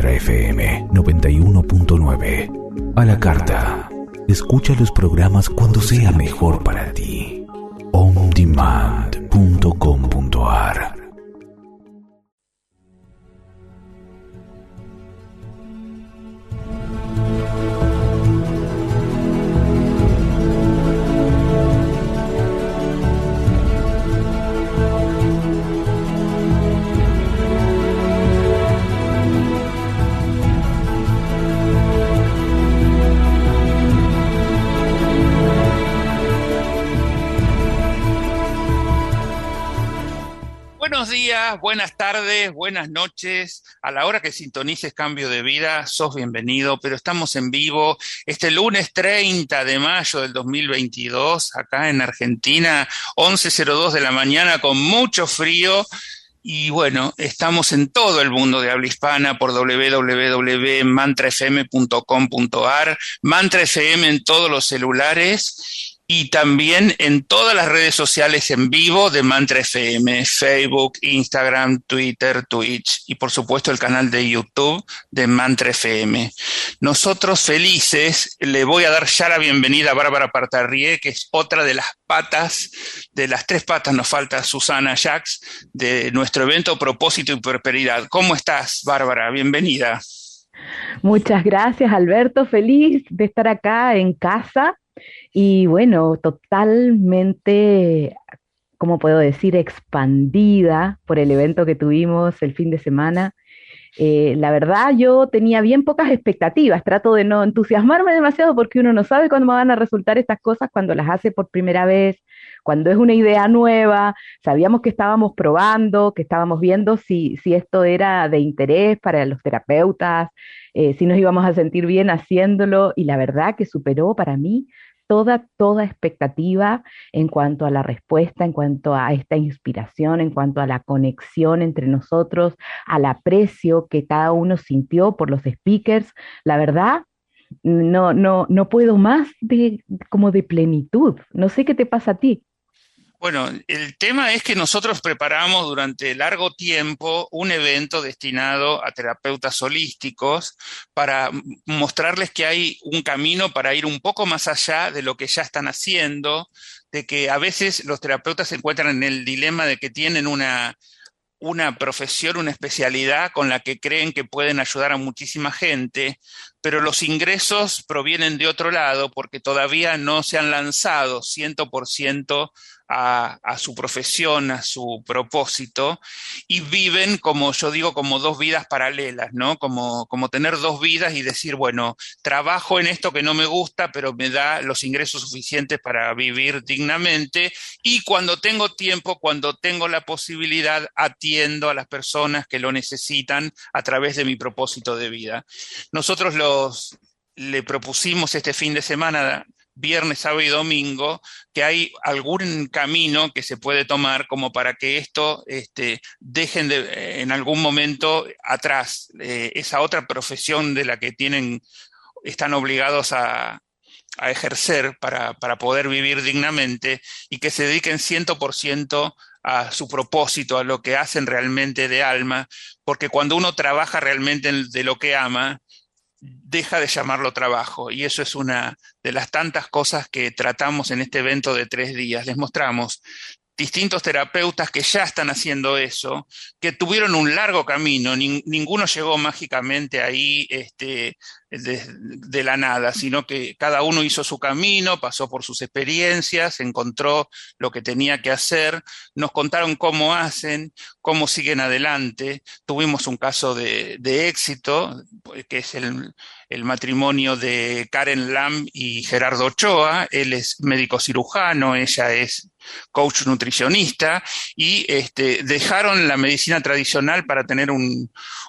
Mantra FM 91.9. A la carta. Escucha los programas cuando sea mejor para ti. ondemand.com.ar. Buenos días, buenas tardes, buenas noches. A la hora que sintonices Cambio de Vida, sos bienvenido, pero estamos en vivo este lunes 30 de mayo del 2022, acá en Argentina, 11:02 de la mañana, con mucho frío. Y bueno, estamos en todo el mundo de habla hispana por www.mantrafm.com.ar, Mantra FM en todos los celulares. Y también en todas las redes sociales en vivo de Mantra FM, Facebook, Instagram, Twitter, Twitch y por supuesto el canal de YouTube de Mantra FM. Nosotros felices, le voy a dar ya la bienvenida a Bárbara Partarrié, que es otra de las patas, de las tres patas nos falta Susana Jacks, de nuestro evento Propósito y Prosperidad. ¿Cómo estás, Bárbara? Bienvenida. Muchas gracias, Alberto. Feliz de estar acá en casa. Y bueno, totalmente, ¿cómo puedo decir?, expandida por el evento que tuvimos el fin de semana. La verdad, yo tenía bien pocas expectativas. Trato de no entusiasmarme demasiado porque uno no sabe cuándo van a resultar estas cosas cuando las hace por primera vez, cuando es una idea nueva. Sabíamos que estábamos probando, que estábamos viendo si esto era de interés para los terapeutas, si nos íbamos a sentir bien haciéndolo, y la verdad que superó para mí toda expectativa en cuanto a la respuesta, en cuanto a esta inspiración, en cuanto a la conexión entre nosotros, al aprecio que cada uno sintió por los speakers. La verdad, no puedo más como de plenitud. No sé qué te pasa a ti. Bueno, el tema es que nosotros preparamos durante largo tiempo un evento destinado a terapeutas holísticos para mostrarles que hay un camino para ir un poco más allá de lo que ya están haciendo, de que a veces los terapeutas se encuentran en el dilema de que tienen una profesión, una especialidad con la que creen que pueden ayudar a muchísima gente, pero los ingresos provienen de otro lado porque todavía no se han lanzado 100% a su profesión, a su propósito, y viven, como yo digo, como dos vidas paralelas, ¿no? Como tener dos vidas y decir, bueno, trabajo en esto que no me gusta, pero me da los ingresos suficientes para vivir dignamente, y cuando tengo tiempo, cuando tengo la posibilidad, atiendo a las personas que lo necesitan a través de mi propósito de vida. Nosotros le propusimos este fin de semana, viernes, sábado y domingo, que hay algún camino que se puede tomar como para que esto dejen en algún momento atrás esa otra profesión de la que están obligados a ejercer para poder vivir dignamente, y que se dediquen 100% a su propósito, a lo que hacen realmente de alma, porque cuando uno trabaja realmente de lo que ama, deja de llamarlo trabajo, y eso es una de las tantas cosas que tratamos en este evento de 3 días. Les mostramos distintos terapeutas que ya están haciendo eso, que tuvieron un largo camino, ninguno llegó mágicamente ahí de la nada, sino que cada uno hizo su camino, pasó por sus experiencias, encontró lo que tenía que hacer, nos contaron cómo hacen, cómo siguen adelante. Tuvimos un caso de éxito, que es el matrimonio de Karen Lam y Gerardo Ochoa. Él es médico cirujano, ella es coach nutricionista, y dejaron la medicina tradicional para tener un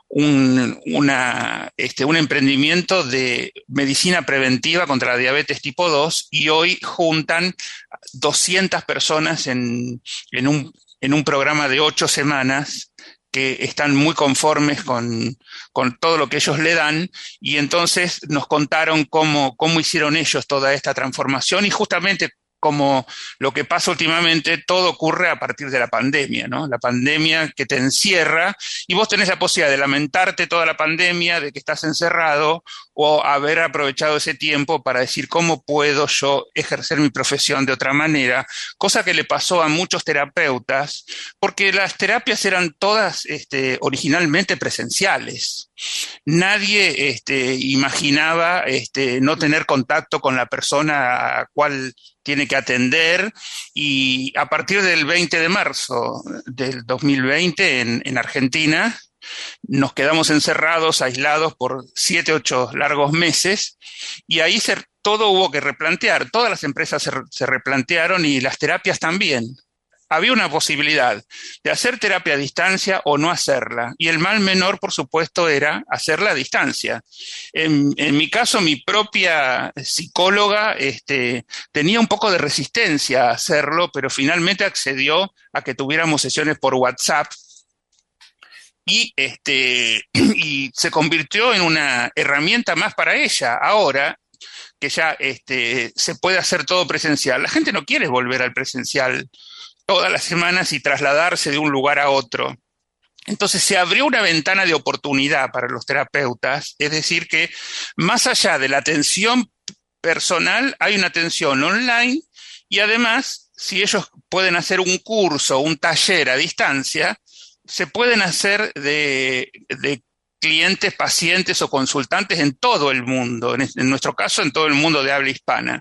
emprendimiento de medicina preventiva contra la diabetes tipo 2, y hoy juntan 200 personas en un programa de 8 semanas que están muy conformes con todo lo que ellos le dan, y entonces nos contaron cómo hicieron ellos toda esta transformación, y justamente como lo que pasa últimamente, todo ocurre a partir de la pandemia, ¿no? La pandemia que te encierra y vos tenés la posibilidad de lamentarte toda la pandemia, de que estás encerrado, o haber aprovechado ese tiempo para decir cómo puedo yo ejercer mi profesión de otra manera, cosa que le pasó a muchos terapeutas, porque las terapias eran todas originalmente presenciales. Nadie imaginaba no tener contacto con la persona a cual tiene que atender, y a partir del 20 de marzo del 2020 en Argentina nos quedamos encerrados, aislados por 7, 8 largos meses, y ahí todo hubo que replantear, todas las empresas se replantearon y las terapias también. Había una posibilidad de hacer terapia a distancia o no hacerla, y el mal menor, por supuesto, era hacerla a distancia. En mi caso, mi propia psicóloga tenía un poco de resistencia a hacerlo, pero finalmente accedió a que tuviéramos sesiones por WhatsApp, y se convirtió en una herramienta más para ella. Ahora que ya se puede hacer todo presencial, la gente no quiere volver al presencial todas las semanas y trasladarse de un lugar a otro. Entonces se abrió una ventana de oportunidad para los terapeutas, es decir, que más allá de la atención personal, hay una atención online, y además, si ellos pueden hacer un curso, un taller a distancia, se pueden hacer de clientes, pacientes o consultantes en todo el mundo, en nuestro caso en todo el mundo de habla hispana.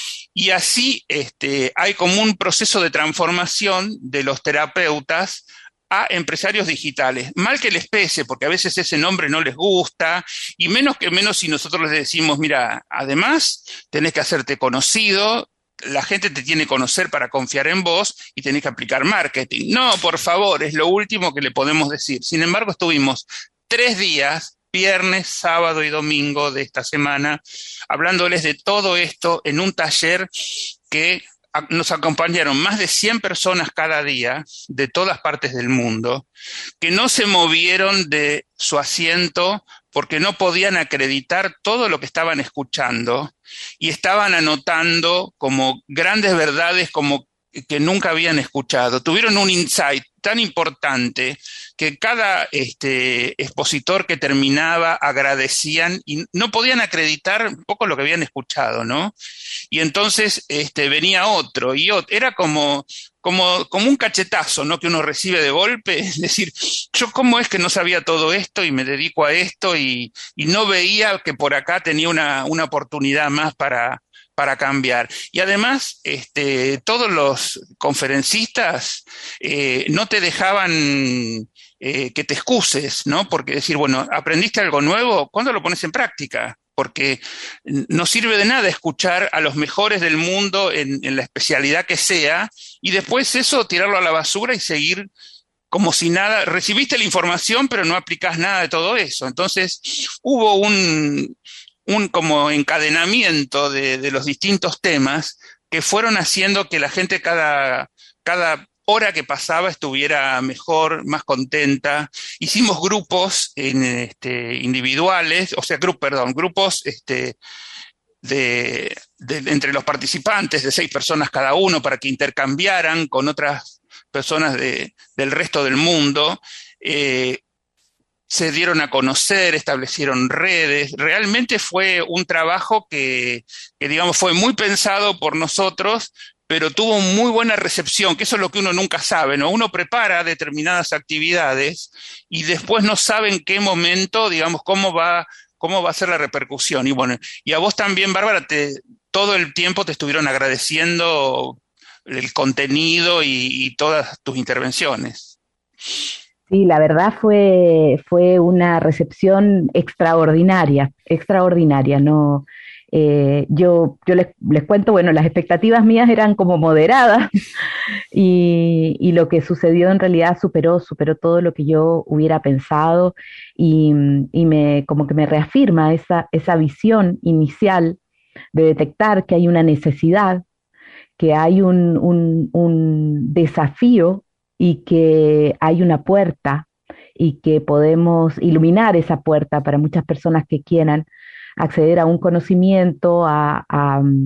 Y así hay como un proceso de transformación de los terapeutas a empresarios digitales. Mal que les pese, porque a veces ese nombre no les gusta, y menos que menos si nosotros les decimos, mira, además tenés que hacerte conocido, la gente te tiene que conocer para confiar en vos y tenés que aplicar marketing. No, por favor, es lo último que le podemos decir. Sin embargo, estuvimos 3 días, viernes, sábado y domingo de esta semana, hablándoles de todo esto en un taller que nos acompañaron más de 100 personas cada día de todas partes del mundo, que no se movieron de su asiento porque no podían acreditar todo lo que estaban escuchando, y estaban anotando como grandes verdades como que nunca habían escuchado. Tuvieron un insight tan importante que cada expositor que terminaba agradecían y no podían acreditar un poco lo que habían escuchado, ¿no? Y entonces venía otro y otro. Era como un cachetazo, ¿no? Que uno recibe de golpe. Es decir, yo cómo es que no sabía todo esto y me dedico a esto y no veía que por acá tenía una oportunidad más para cambiar. Y además, todos los conferencistas no te dejaban que te excuses, ¿no? Porque decir, bueno, ¿aprendiste algo nuevo? ¿Cuándo lo pones en práctica? Porque no sirve de nada escuchar a los mejores del mundo en la especialidad que sea, y después eso tirarlo a la basura y seguir como si nada. Recibiste la información, pero no aplicás nada de todo eso. Entonces, hubo un como encadenamiento de los distintos temas que fueron haciendo que la gente cada hora que pasaba estuviera mejor, más contenta. Hicimos grupos individuales, o sea, grupos entre los participantes de 6 personas cada uno, para que intercambiaran con otras personas del resto del mundo. Se dieron a conocer, establecieron redes. Realmente fue un trabajo que digamos, fue muy pensado por nosotros, pero tuvo muy buena recepción, que eso es lo que uno nunca sabe, ¿no? Uno prepara determinadas actividades y después no sabe en qué momento, digamos, cómo va a ser la repercusión. Y bueno, y a vos también, Bárbara, todo el tiempo te estuvieron agradeciendo el contenido y todas tus intervenciones. Sí, la verdad fue una recepción extraordinaria, ¿no? Yo les cuento, bueno, las expectativas mías eran como moderadas y lo que sucedió en realidad superó todo lo que yo hubiera pensado, y como que me reafirma esa visión inicial de detectar que hay una necesidad, que hay un desafío y que hay una puerta y que podemos iluminar esa puerta para muchas personas que quieran acceder a un conocimiento, a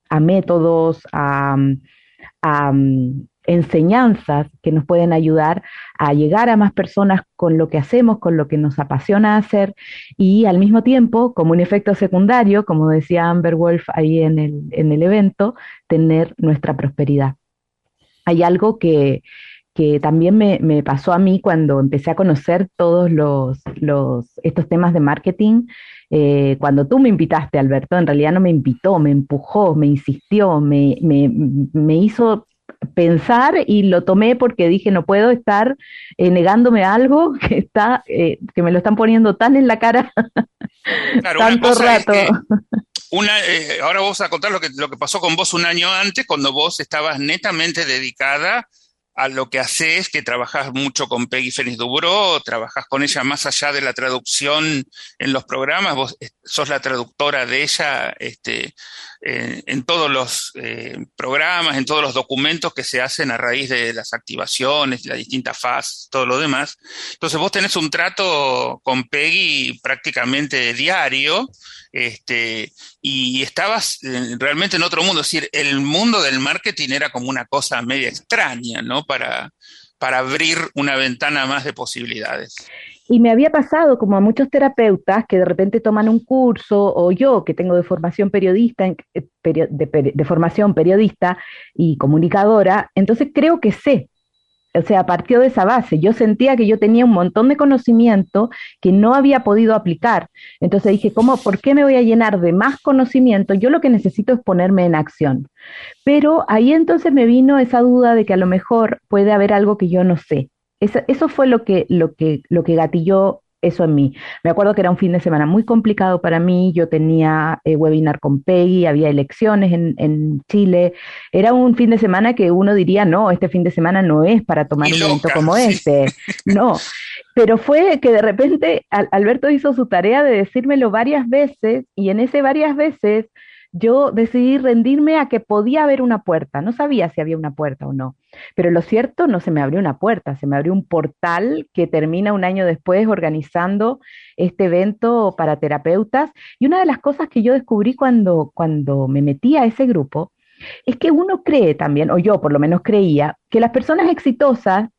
a métodos, a enseñanzas que nos pueden ayudar a llegar a más personas con lo que hacemos, con lo que nos apasiona hacer y al mismo tiempo, como un efecto secundario, como decía Amber Wolf ahí en el evento, tener nuestra prosperidad. Hay algo que también me pasó a mí cuando empecé a conocer todos estos temas de marketing. Cuando tú me invitaste, Alberto, en realidad no me invitó, me empujó, me insistió, me hizo pensar y lo tomé porque dije, no puedo estar negándome algo que me lo están poniendo tan en la cara Claro, una tanto cosa es rato. que ahora vos vas a contar lo que pasó con vos un año antes, cuando vos estabas netamente dedicada a lo que haces, que trabajás mucho con Peggy Félix Dubró, trabajás con ella más allá de la traducción en los programas, vos sos la traductora de ella en todos los programas, en todos los documentos que se hacen a raíz de las activaciones, las distintas fases, todo lo demás. Entonces vos tenés un trato con Peggy prácticamente diario, y estabas realmente en otro mundo, es decir, el mundo del marketing era como una cosa media extraña, ¿no? Para abrir una ventana más de posibilidades. Y me había pasado como a muchos terapeutas que de repente toman un curso, o yo que tengo de formación periodista, de formación periodista y comunicadora, entonces creo que sé. O sea, partió de esa base. Yo sentía que yo tenía un montón de conocimiento que no había podido aplicar. Entonces dije, ¿por qué me voy a llenar de más conocimiento? Yo lo que necesito es ponerme en acción. Pero ahí entonces me vino esa duda de que a lo mejor puede haber algo que yo no sé. Eso fue lo que gatilló eso en mí. Me acuerdo que era un fin de semana muy complicado para mí, yo tenía webinar con Peggy, había elecciones en Chile, era un fin de semana que uno diría, no, este fin de semana no es para tomar Y un evento loca, como sí. este, no, pero fue que de repente Alberto hizo su tarea de decírmelo varias veces y en ese varias veces yo decidí rendirme a que podía haber una puerta. No sabía si había una puerta o no, pero lo cierto, no se me abrió una puerta, se me abrió un portal que termina un año después organizando este evento para terapeutas. Y una de las cosas que yo descubrí cuando me metí a ese grupo es que uno cree también, o yo por lo menos creía, que las personas exitosas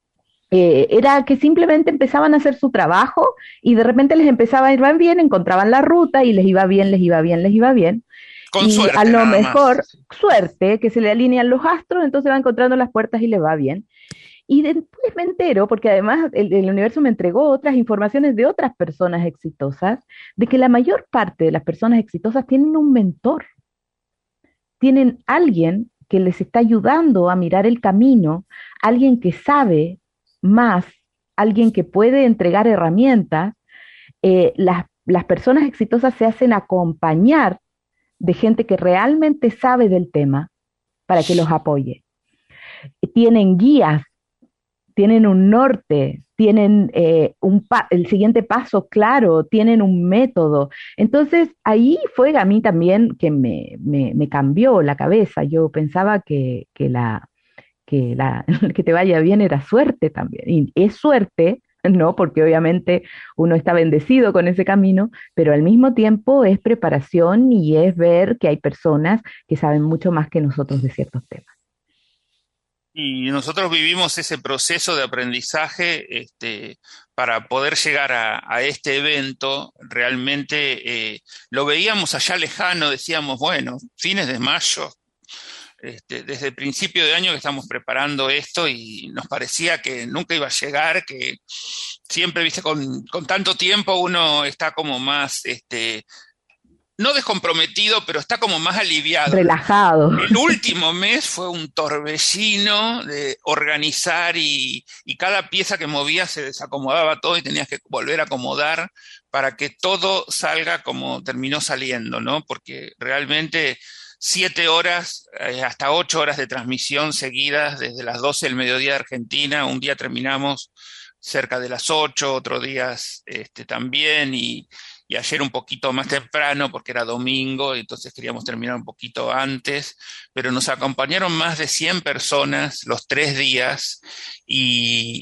era que simplemente empezaban a hacer su trabajo y de repente les empezaba a ir bien, encontraban la ruta y les iba bien, les iba bien, les iba bien. Con Y a suerte lo nada mejor, más. suerte, que se le alinean los astros, entonces va encontrando las puertas y le va bien. Y después me entero, porque además el universo me entregó otras informaciones de otras personas exitosas, de que la mayor parte de las personas exitosas tienen un mentor, tienen alguien que les está ayudando a mirar el camino, alguien que sabe más, alguien que puede entregar herramientas. Las personas exitosas se hacen acompañar de gente que realmente sabe del tema para que los apoye. Tienen guías, tienen un norte, tienen el siguiente paso claro, tienen un método. Entonces ahí fue a mí también que me cambió la cabeza. Yo pensaba que te vaya bien era suerte también. Y es suerte, ¿no? Porque obviamente uno está bendecido con ese camino, pero al mismo tiempo es preparación y es ver que hay personas que saben mucho más que nosotros de ciertos temas. Y nosotros vivimos ese proceso de aprendizaje, para poder llegar a este evento. Realmente lo veíamos allá lejano, decíamos, bueno, fines de mayo, desde el principio de año que estamos preparando esto y nos parecía que nunca iba a llegar, que siempre, viste, con tanto tiempo uno está como más, no descomprometido, pero está como más aliviado. Relajado. El último mes fue un torbellino de organizar y cada pieza que movía se desacomodaba todo y tenías que volver a acomodar para que todo salga como terminó saliendo, ¿no? Porque realmente 7 horas, hasta 8 horas de transmisión seguidas desde las 12 del mediodía de Argentina. Un día terminamos cerca de las 8, otros días también, y ayer un poquito más temprano porque era domingo, y entonces queríamos terminar un poquito antes, pero nos acompañaron más de 100 personas los 3 días y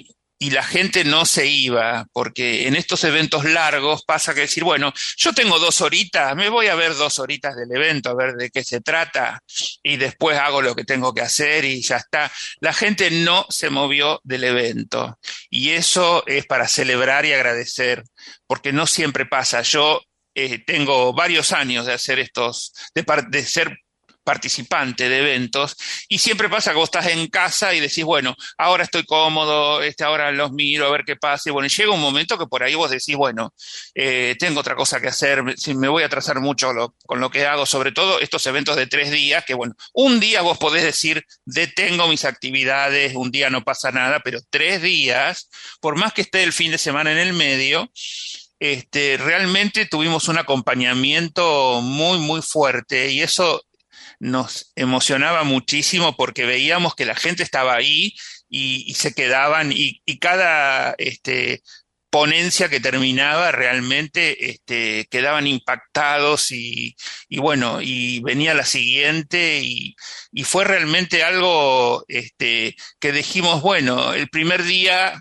y la gente no se iba, porque en estos eventos largos pasa que decir, bueno, yo tengo 2 horitas, me voy a ver 2 horitas del evento, a ver de qué se trata, y después hago lo que tengo que hacer y ya está. La gente no se movió del evento, y eso es para celebrar y agradecer, porque no siempre pasa. Yo tengo varios años de hacer de ser participante de eventos, y siempre pasa que vos estás en casa y decís, bueno, ahora estoy cómodo, ahora los miro a ver qué pasa, y bueno, y llega un momento que por ahí vos decís, bueno, tengo otra cosa que hacer, si me voy a atrasar mucho con lo que hago, sobre todo estos eventos de 3 días, que bueno, un día vos podés decir, detengo mis actividades, un día no pasa nada, pero 3 días, por más que esté el fin de semana en el medio, realmente tuvimos un acompañamiento muy, muy fuerte, y eso nos emocionaba muchísimo porque veíamos que la gente estaba ahí y se quedaban, y cada ponencia que terminaba realmente quedaban impactados, y bueno, y venía la siguiente, y fue realmente algo que dijimos, bueno, el primer día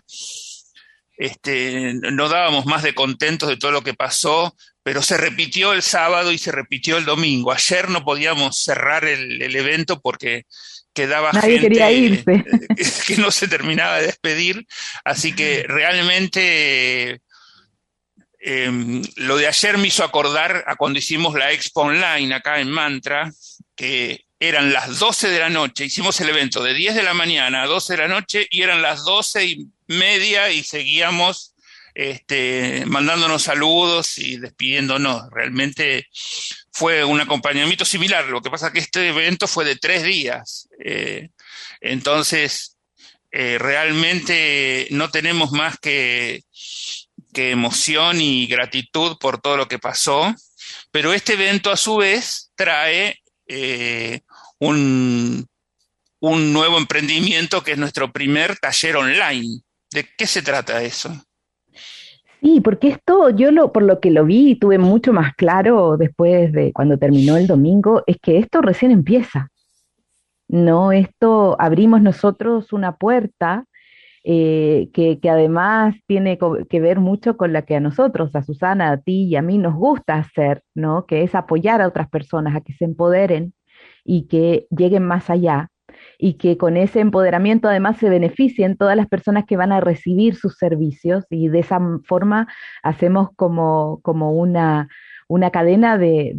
no dábamos más de contentos de todo lo que pasó, pero se repitió el sábado y se repitió el domingo. Ayer no podíamos cerrar el evento porque quedaba Nadie quería gente irse. que no se terminaba de despedir, así que realmente lo de ayer me hizo acordar a cuando hicimos la Expo Online acá en Mantra, que eran las 12 de la noche, hicimos el evento de 10 de la mañana a 12 de la noche, y eran las 12:30 y seguíamos mandándonos saludos y despidiéndonos. Realmente fue un acompañamiento similar, lo que pasa es que este evento fue de 3 días. Entonces, realmente no tenemos más que emoción y gratitud por todo lo que pasó, pero este evento a su vez trae un nuevo emprendimiento, que es nuestro primer taller online. ¿De qué se trata eso? Sí, porque esto por lo que lo vi y tuve mucho más claro después de cuando terminó el domingo, es que esto recién empieza. No, esto abrimos nosotros una puerta que además tiene que ver mucho con la que a nosotros, a Susana, a ti y a mí nos gusta hacer, ¿no? Que es apoyar a otras personas a que se empoderen y que lleguen más allá, y que con ese empoderamiento además se beneficien todas las personas que van a recibir sus servicios, y de esa forma hacemos como una cadena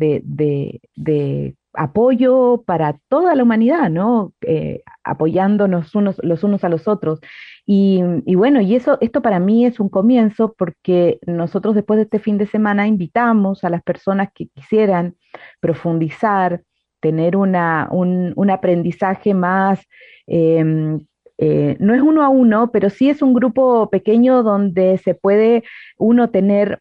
de apoyo para toda la humanidad, ¿no? Apoyándonos los unos a los otros. Y bueno, esto para mí es un comienzo, porque nosotros después de este fin de semana invitamos a las personas que quisieran profundizar, tener un aprendizaje más, eh, no es uno a uno, pero sí es un grupo pequeño donde se puede uno tener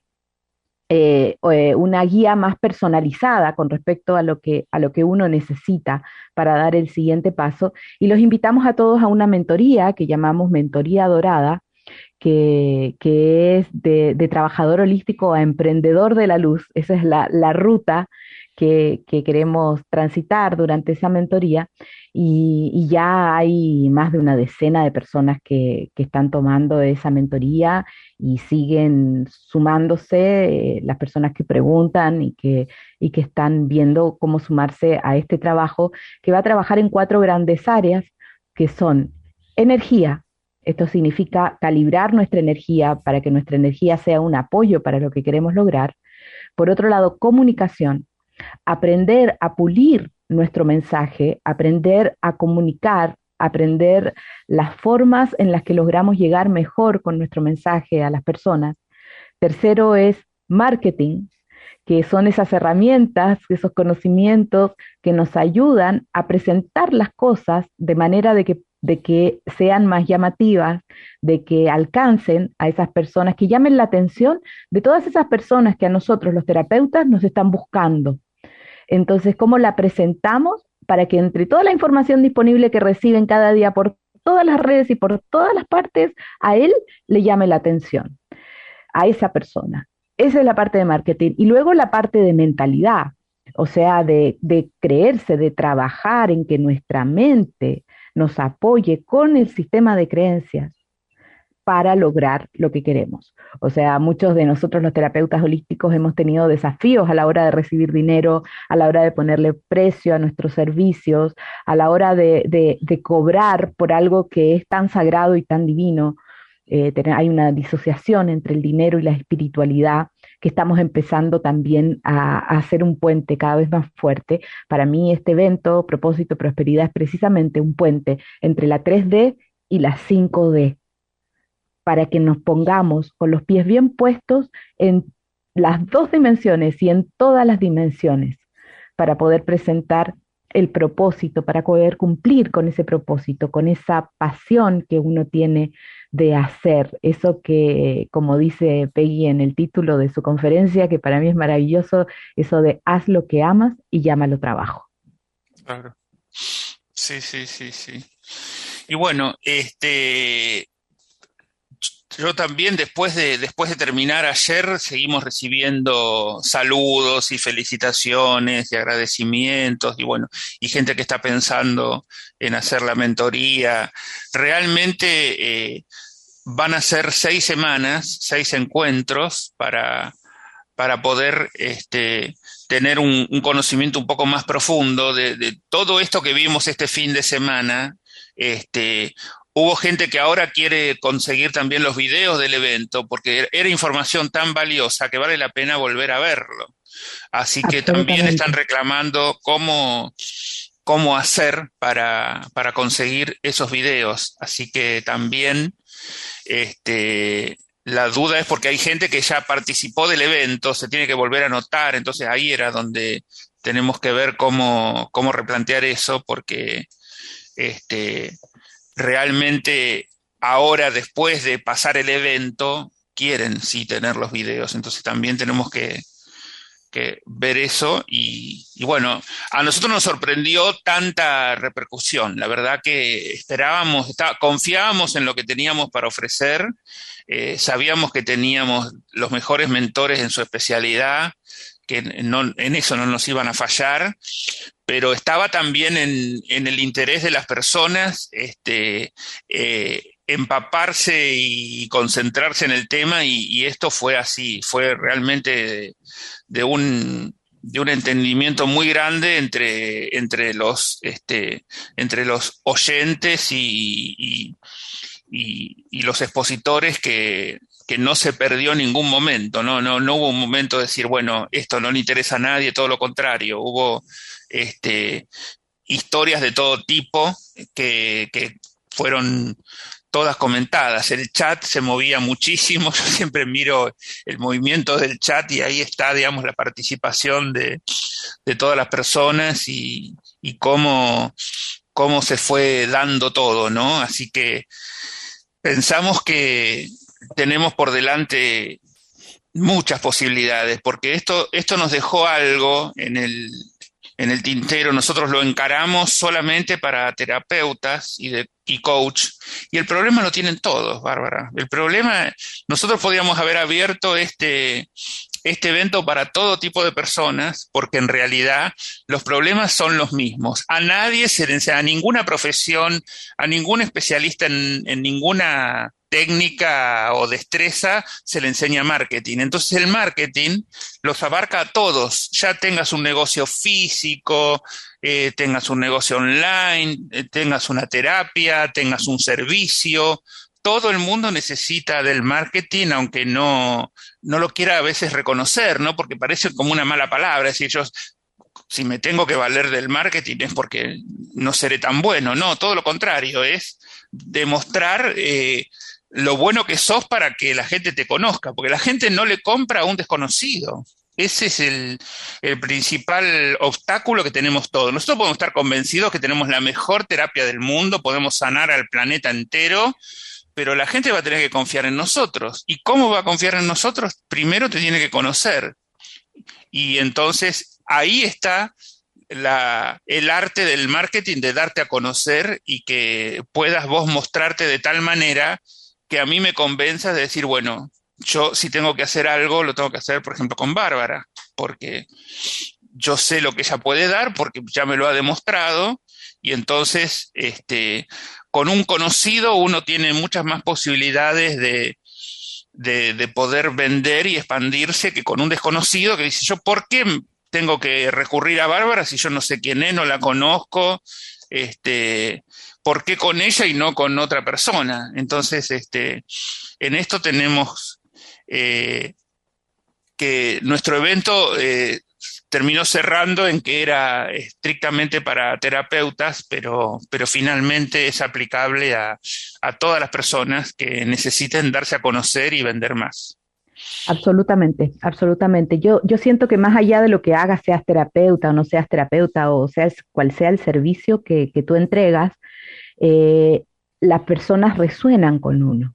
una guía más personalizada con respecto a lo que uno necesita para dar el siguiente paso. Y los invitamos a todos a una mentoría que llamamos Mentoría Dorada, que es de trabajador holístico a emprendedor de la luz. Esa es la ruta que queremos transitar durante esa mentoría, y ya hay más de una decena de personas que están tomando esa mentoría, y siguen sumándose las personas que preguntan y que están viendo cómo sumarse a este trabajo, que va a trabajar en 4 grandes áreas, que son energía. Esto significa calibrar nuestra energía para que nuestra energía sea un apoyo para lo que queremos lograr. Por otro lado, comunicación, aprender a pulir nuestro mensaje, aprender a comunicar, aprender las formas en las que logramos llegar mejor con nuestro mensaje a las personas. Tercero es marketing, que son esas herramientas, esos conocimientos que nos ayudan a presentar las cosas de manera de que sean más llamativas, de que alcancen a esas personas, que llamen la atención de todas esas personas que a nosotros, los terapeutas, nos están buscando. Entonces, ¿cómo la presentamos para que entre toda la información disponible que reciben cada día por todas las redes y por todas las partes, a él le llame la atención, a esa persona? Esa es la parte de marketing. Y luego la parte de mentalidad, o sea, de creerse, de trabajar en que nuestra mente nos apoye con el sistema de creencias para lograr lo que queremos. O sea, muchos de nosotros los terapeutas holísticos hemos tenido desafíos a la hora de recibir dinero, a la hora de ponerle precio a nuestros servicios, a la hora de cobrar por algo que es tan sagrado y tan divino. Hay una disociación entre el dinero y la espiritualidad que estamos empezando también a hacer un puente cada vez más fuerte. Para mí este evento, Propósito Prosperidad, es precisamente un puente entre la 3D y la 5D, para que nos pongamos con los pies bien puestos en las dos dimensiones y en todas las dimensiones, para poder presentar el propósito, para poder cumplir con ese propósito, con esa pasión que uno tiene de hacer, eso que, como dice Peggy en el título de su conferencia, que para mí es maravilloso, eso de haz lo que amas y llámalo trabajo. Claro. Sí, sí, sí, sí. Y bueno, yo también después de terminar ayer seguimos recibiendo saludos y felicitaciones y agradecimientos y bueno, y gente que está pensando en hacer la mentoría. Realmente van a ser 6 semanas, 6 encuentros para poder tener un conocimiento un poco más profundo de todo esto que vimos este fin de semana. Hubo gente que ahora quiere conseguir también los videos del evento porque era información tan valiosa que vale la pena volver a verlo. Así que también están reclamando cómo hacer para conseguir esos videos. Así que también la duda es porque hay gente que ya participó del evento, se tiene que volver a anotar, entonces ahí era donde tenemos que ver cómo replantear eso porque realmente ahora, después de pasar el evento, quieren sí tener los videos. Entonces también tenemos que ver eso. Y bueno, a nosotros nos sorprendió tanta repercusión. La verdad que confiábamos en lo que teníamos para ofrecer. Sabíamos que teníamos los mejores mentores en su especialidad, que en eso no nos iban a fallar, pero estaba también en el interés de las personas empaparse y concentrarse en el tema y esto fue así, fue realmente de un entendimiento muy grande entre los oyentes y los expositores que no se perdió ningún momento, no hubo un momento de decir, bueno, esto no le interesa a nadie, todo lo contrario, hubo historias de todo tipo que fueron todas comentadas. El chat se movía muchísimo, yo siempre miro el movimiento del chat y ahí está, digamos, la participación de todas las personas y cómo se fue dando todo, ¿no? Así que pensamos que tenemos por delante muchas posibilidades, porque esto nos dejó algo en el tintero. Nosotros lo encaramos solamente para terapeutas y coach, y el problema lo tienen todos, Bárbara. El problema, nosotros podíamos haber abierto este evento para todo tipo de personas, porque en realidad los problemas son los mismos. A nadie a ninguna profesión, a ningún especialista en ninguna técnica o destreza se le enseña marketing. Entonces el marketing los abarca a todos, ya tengas un negocio físico, tengas un negocio online, tengas una terapia, tengas un servicio. Todo el mundo necesita del marketing, aunque no lo quiera a veces reconocer, ¿no? Porque parece como una mala palabra. Es decir, si me tengo que valer del marketing es porque no seré tan bueno. No, todo lo contrario, es demostrar lo bueno que sos para que la gente te conozca, porque la gente no le compra a un desconocido. Ese es el principal obstáculo que tenemos todos. Nosotros podemos estar convencidos que tenemos la mejor terapia del mundo, podemos sanar al planeta entero, pero la gente va a tener que confiar en nosotros. ¿Y cómo va a confiar en nosotros? Primero te tiene que conocer. Y entonces ahí está el arte del marketing, de darte a conocer y que puedas vos mostrarte de tal manera que a mí me convenzas de decir, bueno, yo si tengo que hacer algo, lo tengo que hacer, por ejemplo, con Bárbara, porque yo sé lo que ella puede dar, porque ya me lo ha demostrado, y entonces con un conocido uno tiene muchas más posibilidades de poder vender y expandirse que con un desconocido que dice, yo, ¿por qué tengo que recurrir a Bárbara si yo no sé quién es, no la conozco? ¿Por qué con ella y no con otra persona? Entonces, en esto tenemos que nuestro evento terminó cerrando en que era estrictamente para terapeutas, pero finalmente es aplicable a todas las personas que necesiten darse a conocer y vender más. Absolutamente, absolutamente. Yo siento que más allá de lo que hagas, seas terapeuta o no seas terapeuta, o sea, cual sea el servicio que tú entregas, eh, las personas resuenan con uno,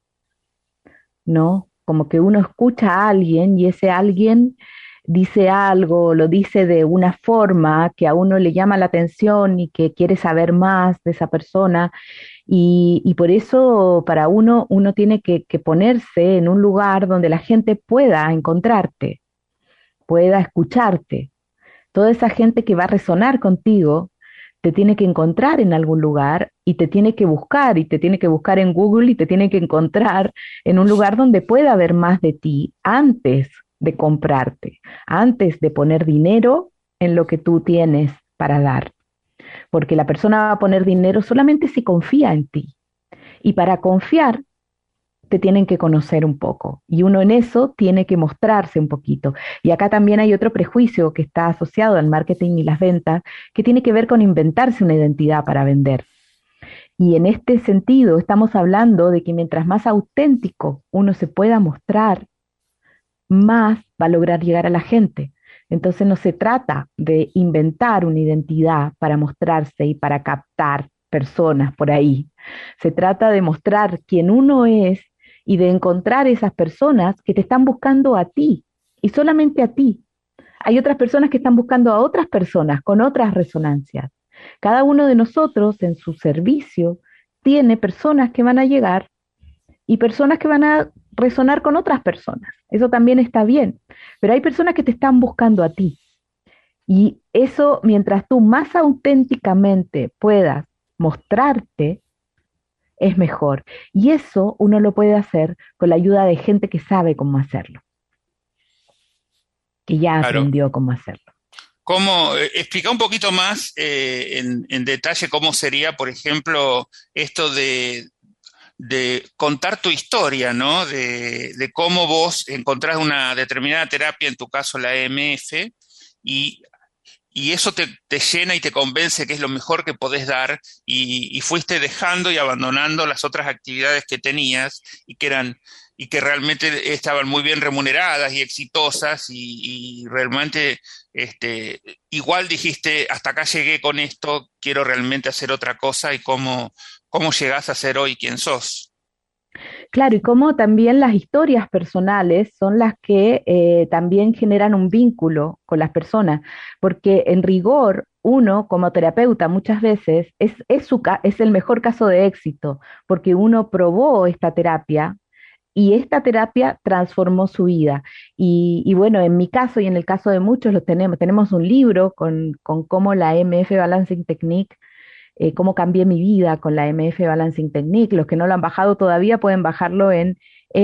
¿no? Como que uno escucha a alguien y ese alguien dice algo, lo dice de una forma que a uno le llama la atención y que quiere saber más de esa persona. Y por eso para uno tiene que ponerse en un lugar donde la gente pueda encontrarte, pueda escucharte. Toda esa gente que va a resonar contigo te tiene que encontrar en algún lugar y te tiene que buscar y te tiene que buscar en Google y te tiene que encontrar en un lugar donde pueda haber más de ti antes de comprarte, antes de poner dinero en lo que tú tienes para dar. Porque la persona va a poner dinero solamente si confía en ti. Y para confiar te tienen que conocer un poco y uno en eso tiene que mostrarse un poquito. Y acá también hay otro prejuicio que está asociado al marketing y las ventas, que tiene que ver con inventarse una identidad para vender. Y en este sentido estamos hablando de que mientras más auténtico uno se pueda mostrar, más va a lograr llegar a la gente. Entonces no se trata de inventar una identidad para mostrarse y para captar personas por ahí. Se trata de mostrar quién uno es y de encontrar esas personas que te están buscando a ti y solamente a ti. Hay otras personas que están buscando a otras personas con otras resonancias. Cada uno de nosotros en su servicio tiene personas que van a llegar y personas que van a resonar con otras personas. Eso también está bien. Pero hay personas que te están buscando a ti. Y eso, mientras tú más auténticamente puedas mostrarte, es mejor. Y eso uno lo puede hacer con la ayuda de gente que sabe cómo hacerlo, que ya Claro. aprendió cómo hacerlo. Explica un poquito más en detalle cómo sería, por ejemplo, esto de contar tu historia, ¿no? De cómo vos encontrás una determinada terapia, en tu caso la EMF, y, y eso te llena y te convence que es lo mejor que podés dar, y fuiste dejando y abandonando las otras actividades que tenías y que realmente estaban muy bien remuneradas y exitosas, y realmente igual dijiste, hasta acá llegué con esto, quiero realmente hacer otra cosa, y cómo llegás a ser hoy quien sos. Claro, y cómo también las historias personales son las que también generan un vínculo con las personas, porque en rigor uno como terapeuta muchas veces es el mejor caso de éxito, porque uno probó esta terapia y esta terapia transformó su vida. Y bueno, en mi caso y en el caso de muchos lo tenemos un libro con cómo la MF Balancing Technique cómo cambié mi vida con la MF Balancing Technique. Los que no lo han bajado todavía pueden bajarlo en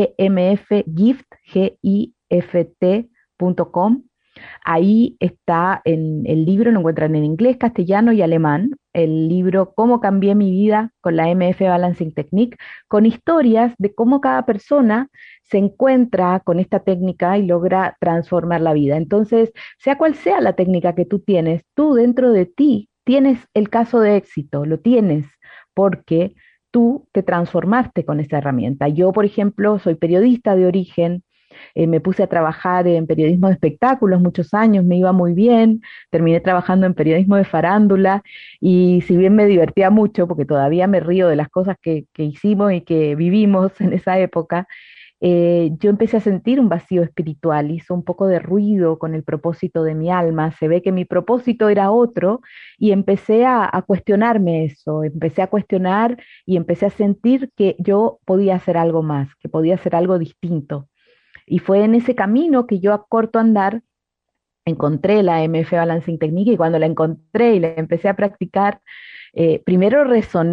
emfgift.com. Ahí está en el libro, lo encuentran en inglés, castellano y alemán, el libro Cómo cambié mi vida con la MF Balancing Technique, con historias de cómo cada persona se encuentra con esta técnica y logra transformar la vida. Entonces, sea cual sea la técnica que tú tienes, tú dentro de ti tienes el caso de éxito, lo tienes porque tú te transformaste con esta herramienta. Yo, por ejemplo, soy periodista de origen, me puse a trabajar en periodismo de espectáculos muchos años, me iba muy bien, terminé trabajando en periodismo de farándula y si bien me divertía mucho, porque todavía me río de las cosas que hicimos y que vivimos en esa época, yo empecé a sentir un vacío espiritual, hizo un poco de ruido con el propósito de mi alma, se ve que mi propósito era otro y empecé a cuestionarme eso, empecé a cuestionar y empecé a sentir que yo podía hacer algo más, que podía hacer algo distinto. Y fue en ese camino que yo a corto andar encontré la MF Balancing Technique y cuando la encontré y la empecé a practicar, primero resoné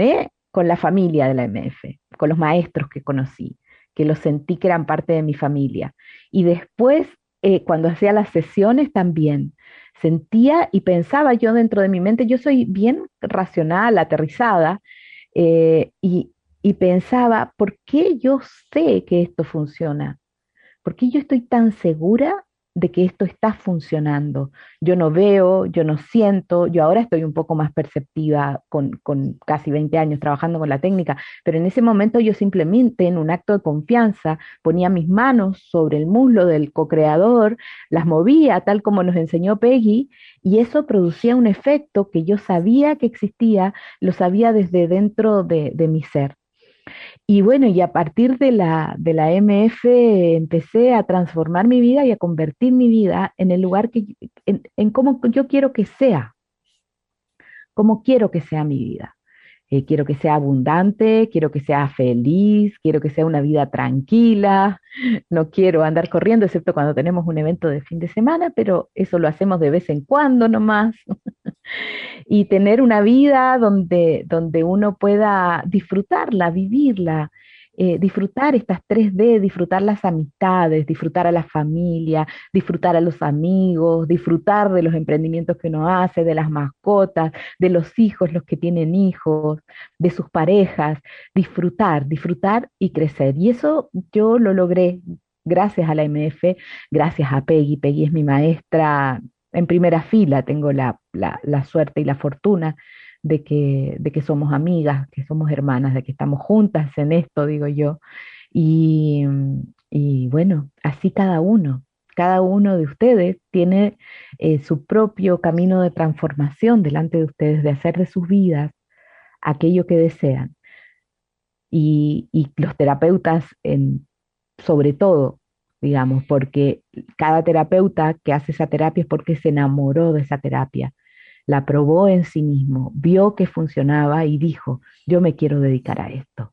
con la familia de la MF, con los maestros que conocí, que los sentí que eran parte de mi familia. Y después, cuando hacía las sesiones también, sentía y pensaba yo dentro de mi mente, yo soy bien racional, aterrizada, eh, y, y pensaba, ¿por qué yo sé que esto funciona? ¿Por qué yo estoy tan segura de que esto está funcionando? Yo no veo, yo no siento, yo ahora estoy un poco más perceptiva con casi 20 años trabajando con la técnica, pero en ese momento yo simplemente en un acto de confianza ponía mis manos sobre el muslo del co-creador, las movía tal como nos enseñó Peggy y eso producía un efecto que yo sabía que existía, lo sabía desde dentro de mi ser. Y bueno, y a partir de la MF empecé a transformar mi vida y a convertir mi vida en el lugar en cómo yo quiero que sea, cómo quiero que sea mi vida. Quiero que sea abundante, quiero que sea feliz, quiero que sea una vida tranquila, no quiero andar corriendo, excepto cuando tenemos un evento de fin de semana, pero eso lo hacemos de vez en cuando nomás. Y tener una vida donde uno pueda disfrutarla, vivirla, disfrutar estas 3D, disfrutar las amistades, disfrutar a la familia, disfrutar a los amigos, disfrutar de los emprendimientos que uno hace, de las mascotas, de los hijos, los que tienen hijos, de sus parejas, disfrutar, disfrutar y crecer. Y eso yo lo logré gracias a la MF, gracias a Peggy. Peggy es mi maestra en primera fila, tengo la suerte y la fortuna de que somos amigas, que somos hermanas, de que estamos juntas en esto, digo yo. Y, y bueno, así cada uno de ustedes tiene su propio camino de transformación delante de ustedes, de hacer de sus vidas aquello que desean. Y los terapeutas sobre todo, digamos, porque cada terapeuta que hace esa terapia es porque se enamoró de esa terapia, la probó en sí mismo, vio que funcionaba y dijo, yo me quiero dedicar a esto.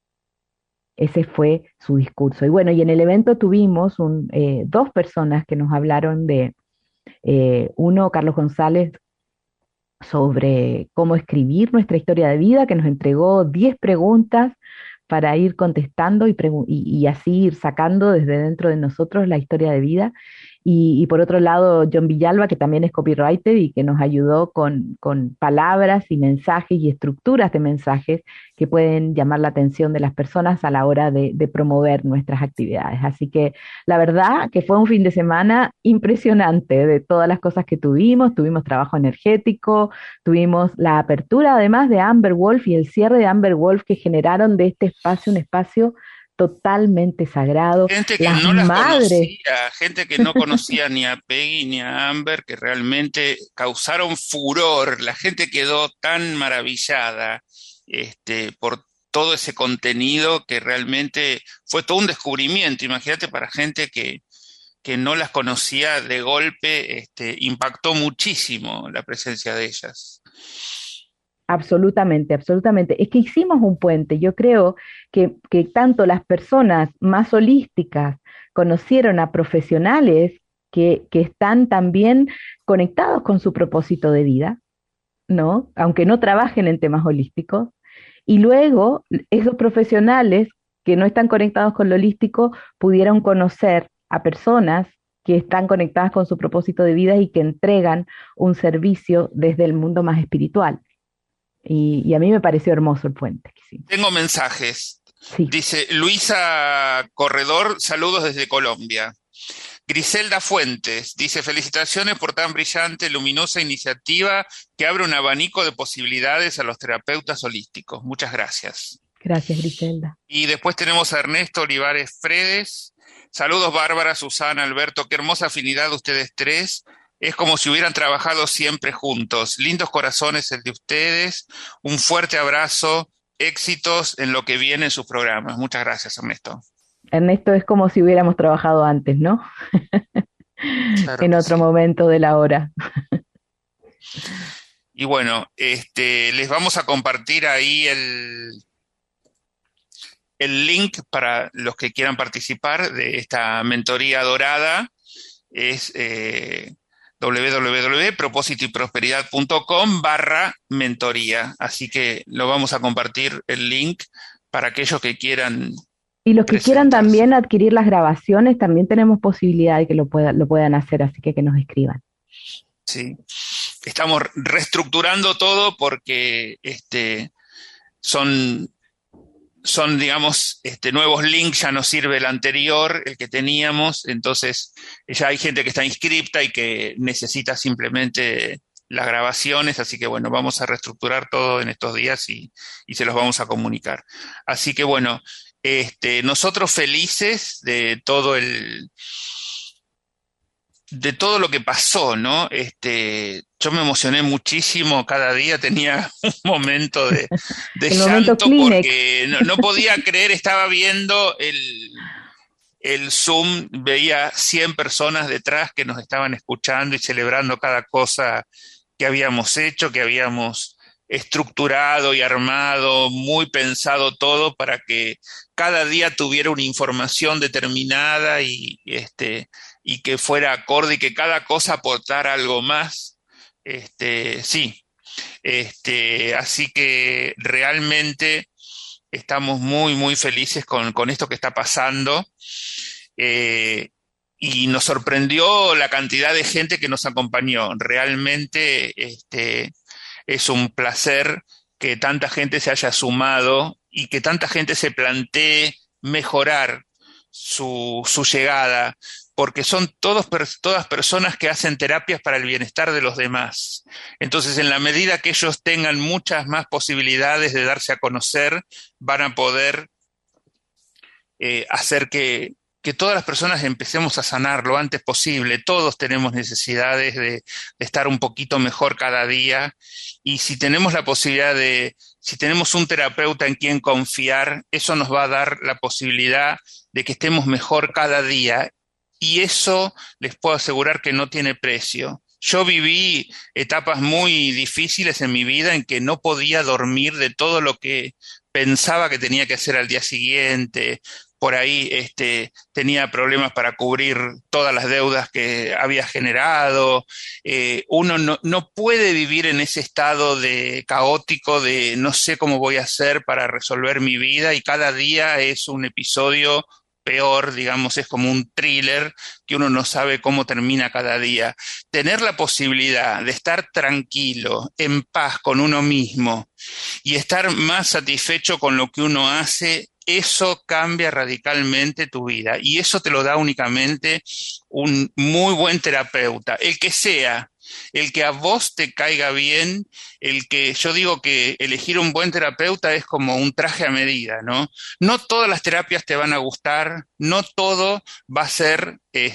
Ese fue su discurso. Y bueno, y en el evento tuvimos dos personas que nos hablaron uno, Carlos González, sobre cómo escribir nuestra historia de vida, que nos entregó 10 preguntas para ir contestando y así ir sacando desde dentro de nosotros la historia de vida. Y por otro lado, John Villalba, que también es copywriter y que nos ayudó con palabras y mensajes y estructuras de mensajes que pueden llamar la atención de las personas a la hora de promover nuestras actividades. Así que la verdad que fue un fin de semana impresionante de todas las cosas que tuvimos trabajo energético, tuvimos la apertura además de Amber Wolf y el cierre de Amber Wolf que generaron de este espacio un espacio totalmente sagrado. Gente que Las no las madres, conocía, gente que no conocía ni a Peggy ni a Amber, que realmente causaron furor. La gente quedó tan maravillada, por todo ese contenido que realmente fue todo un descubrimiento. Imagínate para gente que no las conocía de golpe, impactó muchísimo la presencia de ellas. absolutamente, absolutamente. Es que hicimos un puente. Yo creo que tanto las personas más holísticas conocieron a profesionales que están también conectados con su propósito de vida, ¿no? Aunque no trabajen en temas holísticos. Y luego esos profesionales que no están conectados con lo holístico pudieron conocer a personas que están conectadas con su propósito de vida y que entregan un servicio desde el mundo más espiritual. Y a mí me pareció hermoso el puente que hicimos. Tengo mensajes. Sí, Dice Luisa Corredor, saludos desde Colombia. Griselda Fuentes dice, felicitaciones por tan brillante, luminosa iniciativa que abre un abanico de posibilidades a los terapeutas holísticos. Muchas gracias. gracias Griselda. Y después tenemos a Ernesto Olivares Fredes. Saludos Bárbara, Susana, Alberto, qué hermosa afinidad ustedes tres. Es como si hubieran trabajado siempre juntos. Lindos corazones el de ustedes. Un fuerte abrazo. Éxitos en lo que viene en sus programas. Muchas gracias, Ernesto. Ernesto, es como si hubiéramos trabajado antes, ¿no? Claro En que otro sí. momento de la hora. Y bueno, les vamos a compartir ahí el link para los que quieran participar de esta mentoría dorada. Es www.propósitoyprosperidad.com/mentoría. Así que lo vamos a compartir el link para aquellos que quieran Y los que quieran presentarse. también adquirir las grabaciones, también tenemos posibilidad de que lo puedan hacer, así que nos escriban. Sí. Estamos reestructurando todo porque son, digamos, nuevos links, ya no sirve el anterior, el que teníamos, entonces ya hay gente que está inscripta y que necesita simplemente las grabaciones, así que bueno, vamos a reestructurar todo en estos días y se los vamos a comunicar. Así que bueno, nosotros felices de todo lo que pasó, ¿no? Yo me emocioné muchísimo, cada día tenía un momento de El momento llanto Kleenex. porque no podía creer, estaba viendo el Zoom, veía 100 personas detrás que nos estaban escuchando y celebrando cada cosa que habíamos hecho, que habíamos estructurado y armado, muy pensado todo para que cada día tuviera una información determinada y que fuera acorde y que cada cosa aportara algo más. Sí, así que realmente estamos muy, muy felices con esto que está pasando. eh, y nos sorprendió la cantidad de gente que nos acompañó. Realmente es un placer que tanta gente se haya sumado y que tanta gente se plantee mejorar su llegada, porque son todas personas que hacen terapias para el bienestar de los demás. Entonces, en la medida que ellos tengan muchas más posibilidades de darse a conocer, van a poder hacer que todas las personas empecemos a sanar lo antes posible. Todos tenemos necesidades de estar un poquito mejor cada día, y si tenemos la posibilidad si tenemos un terapeuta en quien confiar, eso nos va a dar la posibilidad de que estemos mejor cada día, y eso les puedo asegurar que no tiene precio. Yo viví etapas muy difíciles en mi vida en que no podía dormir de todo lo que pensaba que tenía que hacer al día siguiente. Por ahí tenía problemas para cubrir todas las deudas que había generado. Uno no puede vivir en ese estado de caótico de no sé cómo voy a hacer para resolver mi vida, y cada día es un episodio peor, digamos, es como un thriller que uno no sabe cómo termina cada día. Tener la posibilidad de estar tranquilo, en paz con uno mismo y estar más satisfecho con lo que uno hace, eso cambia radicalmente tu vida, y eso te lo da únicamente un muy buen terapeuta, el que sea, el que a vos te caiga bien. Yo digo que elegir un buen terapeuta es como un traje a medida, ¿no? No todas las terapias te van a gustar, no todo va a ser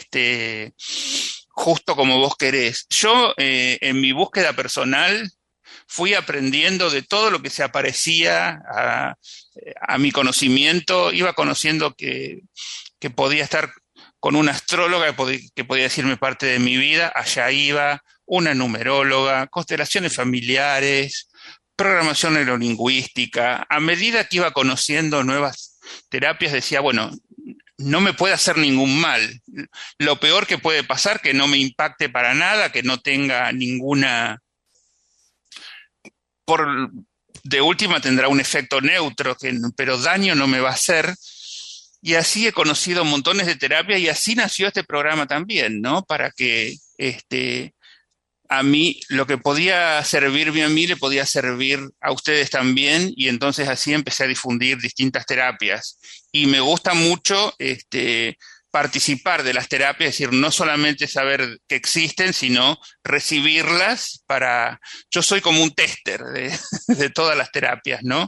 justo como vos querés. Yo, en mi búsqueda personal, fui aprendiendo de todo lo que se aparecía a mi conocimiento. Iba conociendo que podía estar con una astróloga que podía decirme parte de mi vida, allá iba, una numeróloga, constelaciones familiares, programación neurolingüística. A medida que iba conociendo nuevas terapias, decía, bueno, no me puede hacer ningún mal. Lo peor que puede pasar, que no me impacte para nada, que no tenga ninguna... de última tendrá un efecto neutro, pero daño no me va a hacer. Y así he conocido montones de terapias, y así nació este programa también, ¿no? Para que a mí, lo que podía servirme a mí, le podía servir a ustedes también, y entonces así empecé a difundir distintas terapias. Y me gusta mucho participar de las terapias, es decir, no solamente saber que existen, sino recibirlas para... Yo soy como un tester de todas las terapias, ¿no?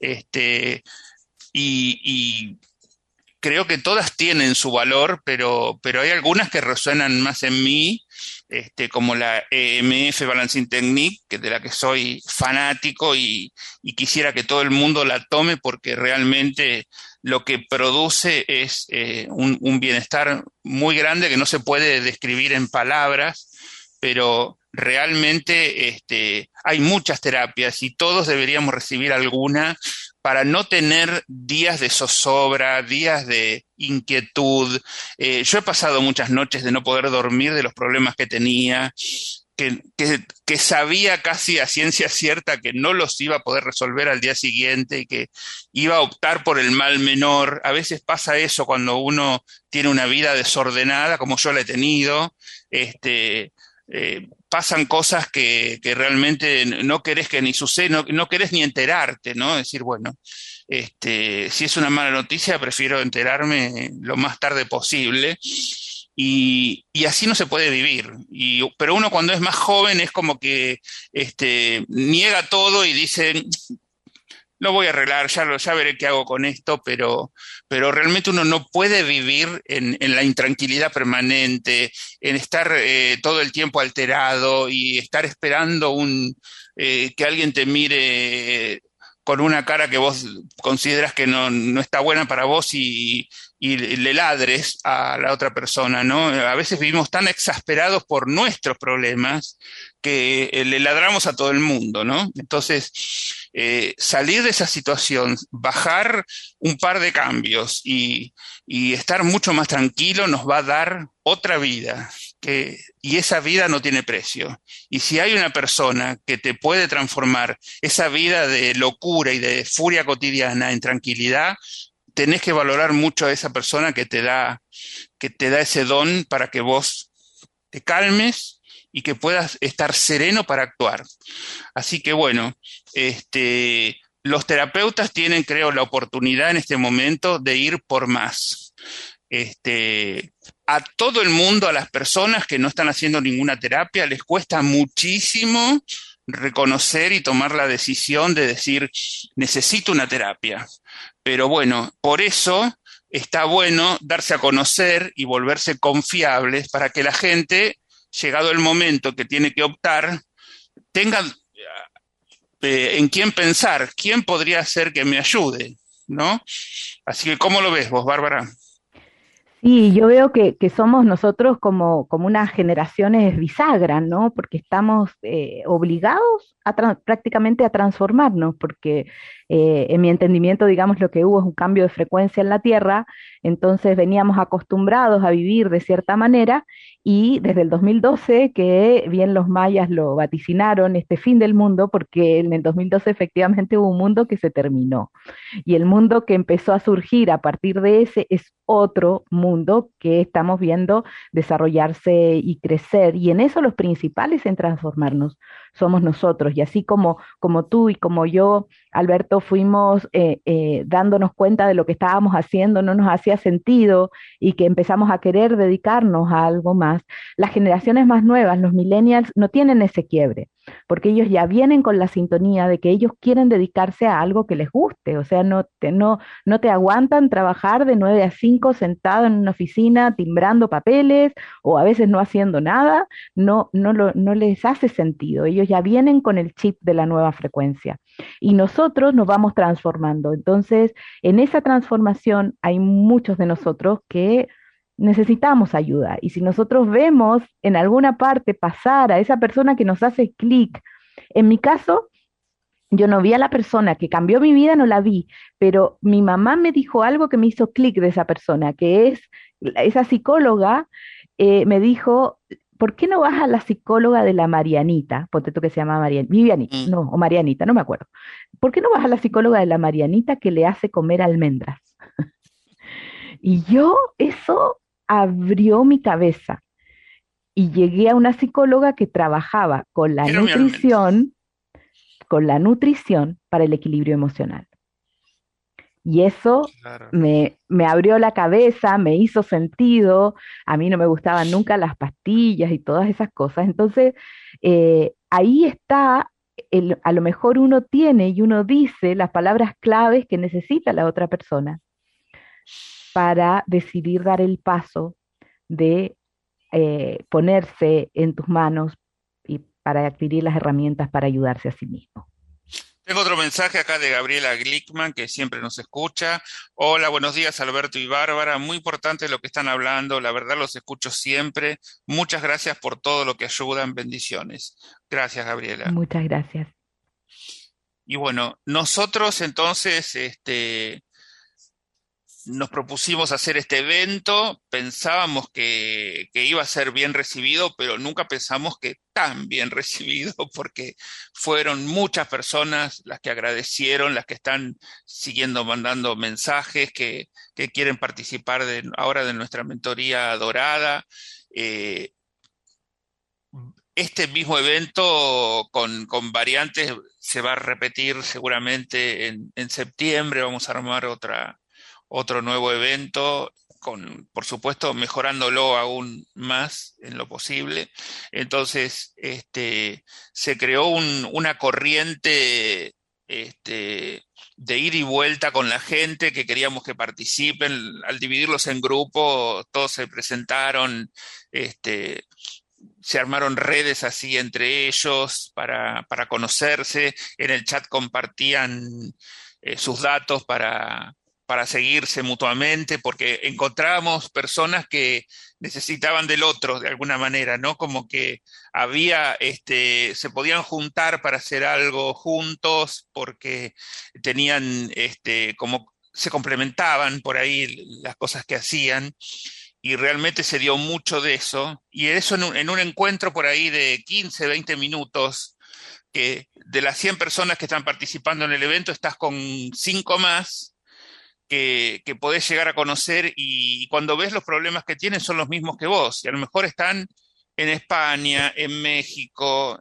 Y creo que todas tienen su valor, pero hay algunas que resuenan más en mí, como la EMF Balancing Technique, de la que soy fanático, y quisiera que todo el mundo la tome, porque realmente lo que produce es un bienestar muy grande que no se puede describir en palabras, pero realmente hay muchas terapias y todos deberíamos recibir alguna, para no tener días de zozobra, días de inquietud. Yo he pasado muchas noches de no poder dormir de los problemas que tenía, que sabía casi a ciencia cierta que no los iba a poder resolver al día siguiente y que iba a optar por el mal menor. A veces pasa eso cuando uno tiene una vida desordenada, como yo la he tenido. Pasan cosas que realmente no querés que ni suceda, no querés ni enterarte, ¿no? Decir, bueno, si es una mala noticia, prefiero enterarme lo más tarde posible. Y así no se puede vivir. Pero uno cuando es más joven es como que niega todo y dice, lo voy a arreglar, ya veré qué hago con esto, pero realmente uno no puede vivir en la intranquilidad permanente, en estar todo el tiempo alterado y estar esperando que alguien te mire con una cara que vos consideras que no está buena para vos y le ladres a la otra persona, ¿no? A veces vivimos tan exasperados por nuestros problemas que le ladramos a todo el mundo, ¿no? Entonces, salir de esa situación, bajar un par de cambios y estar mucho más tranquilo nos va a dar otra vida, y esa vida no tiene precio. Y si hay una persona que te puede transformar esa vida de locura y de furia cotidiana en tranquilidad, tenés que valorar mucho a esa persona que te da ese don para que vos te calmes y que puedas estar sereno para actuar. Así que bueno, los terapeutas tienen, creo, la oportunidad en este momento de ir por más. A todo el mundo, a las personas que no están haciendo ninguna terapia, les cuesta muchísimo reconocer y tomar la decisión de decir, necesito una terapia. Pero bueno, por eso está bueno darse a conocer y volverse confiables para que la gente, llegado el momento que tiene que optar, tenga en quién pensar, quién podría ser que me ayude, ¿no? Así que, ¿cómo lo ves vos, Bárbara? Sí, yo veo que somos nosotros como unas generaciones bisagras, ¿no? Porque estamos obligados prácticamente a transformarnos, porque en mi entendimiento, digamos, lo que hubo es un cambio de frecuencia en la Tierra, entonces veníamos acostumbrados a vivir de cierta manera y desde el 2012, que bien los mayas lo vaticinaron, este fin del mundo, porque en el 2012 efectivamente hubo un mundo que se terminó. Y el mundo que empezó a surgir a partir de ese es otro mundo que estamos viendo desarrollarse y crecer. Y en eso los principales en transformarnos somos nosotros. Y así como tú y como yo, Alberto, fuimos dándonos cuenta de lo que estábamos haciendo, no nos hacía sentido y que empezamos a querer dedicarnos a algo más, las generaciones más nuevas, los millennials, no tienen ese quiebre porque ellos ya vienen con la sintonía de que ellos quieren dedicarse a algo que les guste, o sea, no te aguantan trabajar de 9 a 5 sentado en una oficina timbrando papeles o a veces no haciendo nada, no les hace sentido, ellos ya vienen con el chip de la nueva frecuencia y nosotros nos vamos transformando, entonces en esa transformación hay muchos de nosotros que necesitamos ayuda. Y si nosotros vemos en alguna parte pasar a esa persona que nos hace clic, en mi caso, yo no vi a la persona que cambió mi vida, no la vi, pero mi mamá me dijo algo que me hizo clic de esa persona, que es esa psicóloga, me dijo, ¿por qué no vas a la psicóloga de la Marianita? Ponte tú que se llama Vivianita, Mm. no, o Marianita, no me acuerdo. ¿Por qué no vas a la psicóloga de la Marianita que le hace comer almendras? Y yo, eso abrió mi cabeza y llegué a una psicóloga que trabajaba Quiero mi almendra. con la nutrición para el equilibrio emocional. Y eso Claro. me abrió la cabeza, me hizo sentido. A mí no me gustaban nunca las pastillas y todas esas cosas. Entonces, ahí está, a lo mejor uno tiene y uno dice las palabras claves que necesita la otra persona para decidir dar el paso de ponerse en tus manos y para adquirir las herramientas para ayudarse a sí mismo. Tengo otro mensaje acá de Gabriela Glickman, que siempre nos escucha. Hola, buenos días, Alberto y Bárbara. Muy importante lo que están hablando. La verdad los escucho siempre. Muchas gracias por todo lo que ayudan. Bendiciones. Gracias, Gabriela. Muchas gracias. Y bueno, nosotros entonces nos propusimos hacer este evento, pensábamos que iba a ser bien recibido, pero nunca pensamos que tan bien recibido, porque fueron muchas personas las que agradecieron, las que están siguiendo mandando mensajes, que quieren participar ahora de nuestra mentoría dorada. Eh, este mismo evento con variantes se va a repetir seguramente en septiembre. Vamos a armar otro nuevo evento, por supuesto, mejorándolo aún más en lo posible. Entonces, se creó una corriente de ida y vuelta con la gente que queríamos que participen. Al dividirlos en grupos, todos se presentaron, este, se armaron redes así entre ellos para conocerse. En el chat compartían sus datos para seguirse mutuamente, porque encontramos personas que necesitaban del otro de alguna manera, ¿no? Como que se podían juntar para hacer algo juntos, porque tenían, como se complementaban por ahí las cosas que hacían, y realmente se dio mucho de eso, y eso en un encuentro por ahí de 15, 20 minutos, que de las 100 personas que están participando en el evento, estás con 5 más que podés llegar a conocer, y cuando ves los problemas que tienen son los mismos que vos, y a lo mejor están en España, en México,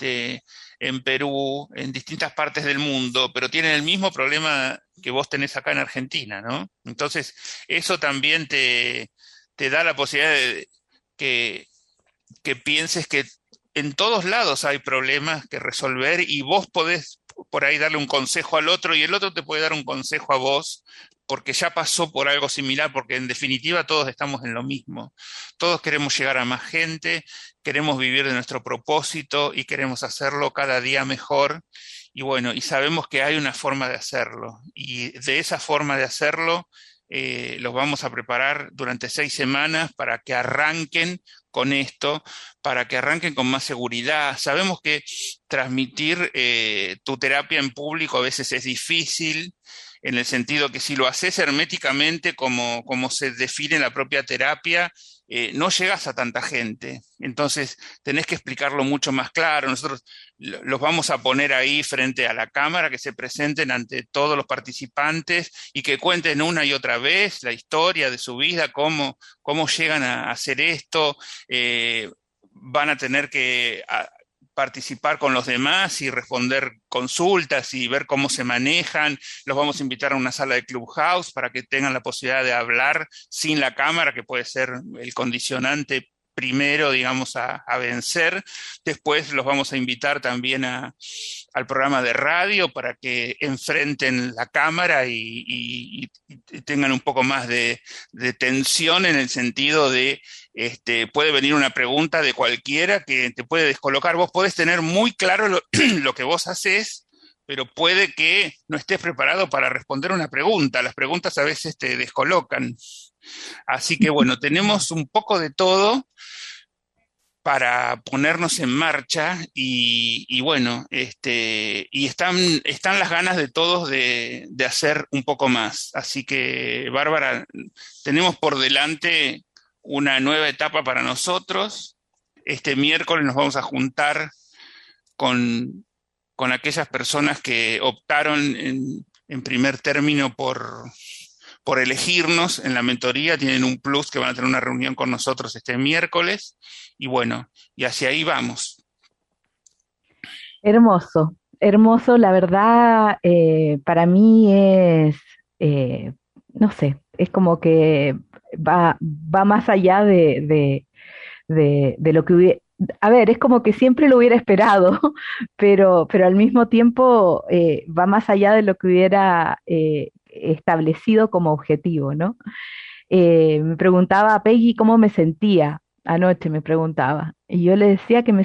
en Perú, en distintas partes del mundo, pero tienen el mismo problema que vos tenés acá en Argentina, ¿no? Entonces, eso también te da la posibilidad de que, que pienses que en todos lados hay problemas que resolver, y vos podés por ahí darle un consejo al otro y el otro te puede dar un consejo a vos porque ya pasó por algo similar, porque en definitiva todos estamos en lo mismo. Todos queremos llegar a más gente, queremos vivir de nuestro propósito y queremos hacerlo cada día mejor. Y bueno, y sabemos que hay una forma de hacerlo, y de esa forma de hacerlo los vamos a preparar durante 6 semanas para que arranquen con esto, para que arranquen con más seguridad. Sabemos que transmitir tu terapia en público a veces es difícil, en el sentido que si lo haces herméticamente, como se define la propia terapia, no llegas a tanta gente. Entonces tenés que explicarlo mucho más claro. Nosotros los vamos a poner ahí frente a la cámara, que se presenten ante todos los participantes y que cuenten una y otra vez la historia de su vida, cómo llegan a hacer esto. Van a tener que participar con los demás y responder consultas y ver cómo se manejan. Los vamos a invitar a una sala de Clubhouse para que tengan la posibilidad de hablar sin la cámara, que puede ser el condicionante primero, digamos, a vencer. Después los vamos a invitar también al programa de radio para que enfrenten la cámara y tengan un poco más de tensión, en el sentido de puede venir una pregunta de cualquiera que te puede descolocar. Vos podés tener muy claro lo que vos haces, pero puede que no estés preparado para responder una pregunta. Las preguntas a veces te descolocan. Así que bueno, tenemos un poco de todo para ponernos en marcha, y bueno, y están las ganas de todos de hacer un poco más. Así que, Bárbara, tenemos por delante una nueva etapa para nosotros. Este miércoles nos vamos a juntar con aquellas personas que optaron en primer término por elegirnos en la mentoría. Tienen un plus, que van a tener una reunión con nosotros este miércoles, y bueno, y hacia ahí vamos. Hermoso, hermoso, la verdad, para mí es, no sé, es como que va más allá de lo que hubiera, a ver, es como que siempre lo hubiera esperado, pero al mismo tiempo va más allá de lo que hubiera establecido como objetivo, ¿no? Me preguntaba a Peggy cómo me sentía, anoche me preguntaba, y yo le decía que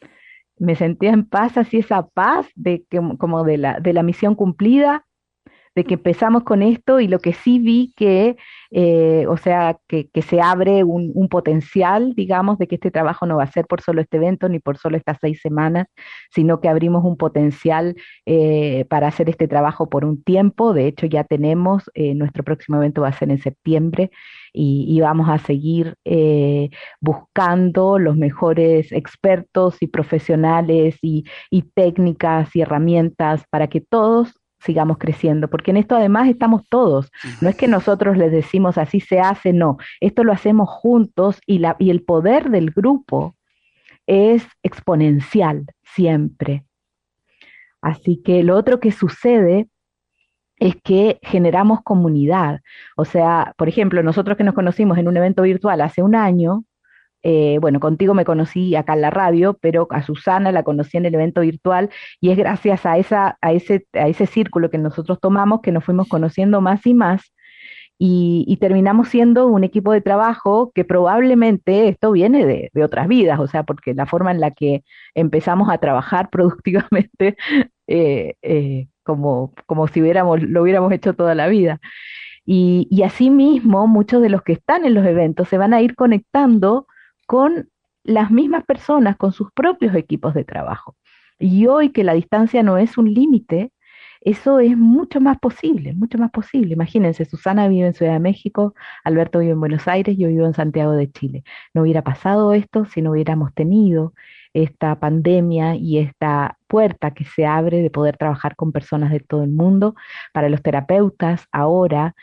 me sentía en paz, así esa paz de que, como de la misión cumplida, de que empezamos con esto y lo que sí vi que, o sea, que se abre un potencial, digamos, de que este trabajo no va a ser por solo este evento ni por solo estas 6 semanas, sino que abrimos un potencial para hacer este trabajo por un tiempo. De hecho, ya tenemos, nuestro próximo evento va a ser en septiembre y vamos a seguir buscando los mejores expertos y profesionales y técnicas y herramientas para que todos sigamos creciendo, porque en esto además estamos todos, no es que nosotros les decimos así se hace, no, esto lo hacemos juntos y el poder del grupo es exponencial siempre. Así que lo otro que sucede es que generamos comunidad. O sea, por ejemplo, nosotros que nos conocimos en un evento virtual hace un año, bueno, contigo me conocí acá en la radio, pero a Susana la conocí en el evento virtual y es gracias a ese círculo que nosotros tomamos que nos fuimos conociendo más y más y terminamos siendo un equipo de trabajo que probablemente esto viene de otras vidas, o sea, porque la forma en la que empezamos a trabajar productivamente como si lo hubiéramos hecho toda la vida. Y asimismo, muchos de los que están en los eventos se van a ir conectando con las mismas personas, con sus propios equipos de trabajo. Y hoy que la distancia no es un límite, eso es mucho más posible, mucho más posible. Imagínense, Susana vive en Ciudad de México, Alberto vive en Buenos Aires, yo vivo en Santiago de Chile. No hubiera pasado esto si no hubiéramos tenido esta pandemia y esta puerta que se abre de poder trabajar con personas de todo el mundo. Para los terapeutas, ahora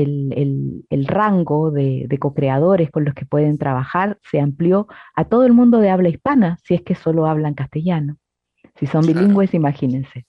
el rango de co-creadores con los que pueden trabajar se amplió a todo el mundo de habla hispana, si es que solo hablan castellano. Si son bilingües, imagínense.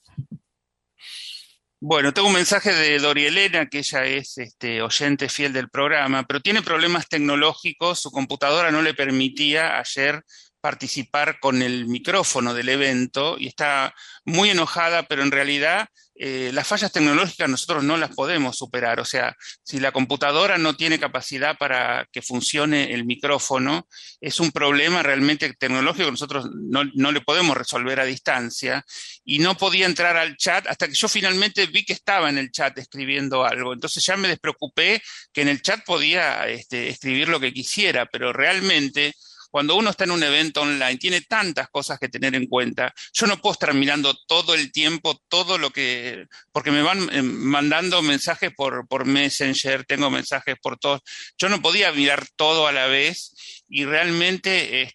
Bueno, tengo un mensaje de Dorielena, que ella es oyente fiel del programa, pero tiene problemas tecnológicos, su computadora no le permitía ayer participar con el micrófono del evento y está muy enojada, pero en realidad las fallas tecnológicas nosotros no las podemos superar. O sea, si la computadora no tiene capacidad para que funcione el micrófono, es un problema realmente tecnológico que nosotros no le podemos resolver a distancia. Y no podía entrar al chat hasta que yo finalmente vi que estaba en el chat escribiendo algo. Entonces ya me despreocupé que en el chat podía escribir lo que quisiera, pero realmente cuando uno está en un evento online, tiene tantas cosas que tener en cuenta. Yo no puedo estar mirando todo el tiempo todo lo que... Porque me van mandando mensajes por Messenger, tengo mensajes por todos. Yo no podía mirar todo a la vez y realmente,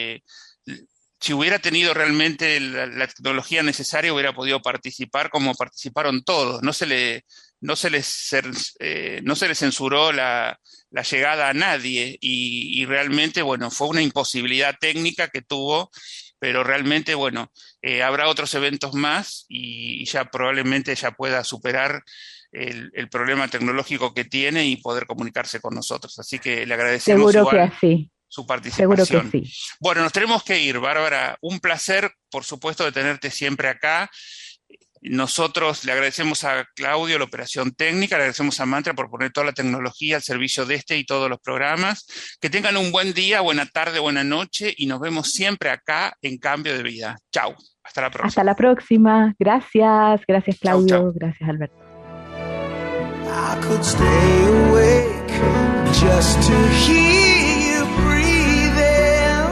si hubiera tenido realmente la tecnología necesaria, hubiera podido participar como participaron todos. No se les censuró la llegada a nadie y realmente, bueno, fue una imposibilidad técnica que tuvo, pero realmente, bueno, habrá otros eventos más y ya probablemente ya pueda superar el problema tecnológico que tiene y poder comunicarse con nosotros. Así que le agradecemos Seguro que así. Su participación. Seguro que sí. Bueno, nos tenemos que ir, Bárbara. Un placer, por supuesto, de tenerte siempre acá. Nosotros le agradecemos a Claudio la operación técnica, le agradecemos a Mantra por poner toda la tecnología al servicio de y todos los programas. Que tengan un buen día, buena tarde, buena noche y nos vemos siempre acá en Cambio de Vida. Chau, hasta la próxima. Hasta la próxima. Gracias Claudio, chau. Gracias Alberto. I could stay awake just to hear you breathing,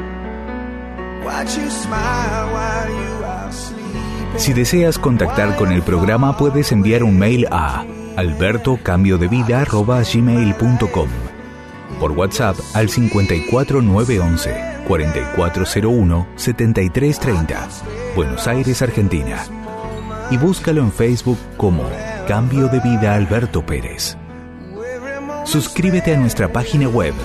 watch you smile while you are sleeping. Si deseas contactar con el programa, puedes enviar un mail a albertocambiodevida@gmail.com, por WhatsApp al 54911 4401 7330, Buenos Aires, Argentina, y búscalo en Facebook como Cambio de Vida Alberto Pérez. Suscríbete a nuestra página web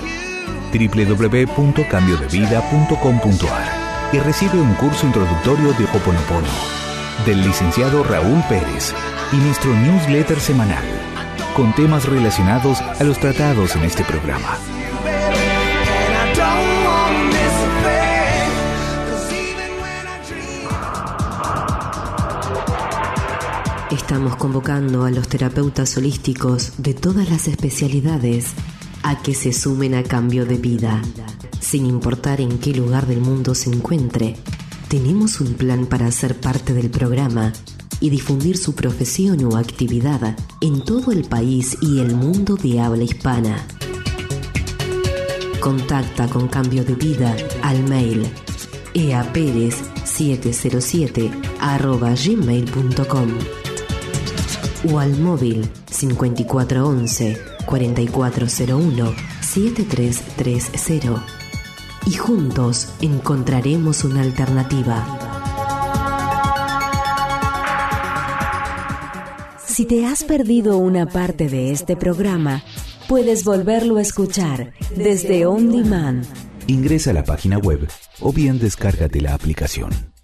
www.cambiodevida.com.ar y recibe un curso introductorio de Ho'oponopono del licenciado Raúl Pérez y nuestro newsletter semanal con temas relacionados a los tratados en este programa. Estamos convocando a los terapeutas holísticos de todas las especialidades a que se sumen a Cambio de Vida. Sin importar en qué lugar del mundo se encuentre, tenemos un plan para ser parte del programa y difundir su profesión o actividad en todo el país y el mundo de habla hispana. Contacta con Cambio de Vida al mail eaperez707@gmail.com o al móvil 5411-4401-7330 y juntos encontraremos una alternativa. Si te has perdido una parte de este programa, puedes volverlo a escuchar desde On Demand. Ingresa a la página web o bien descárgate la aplicación.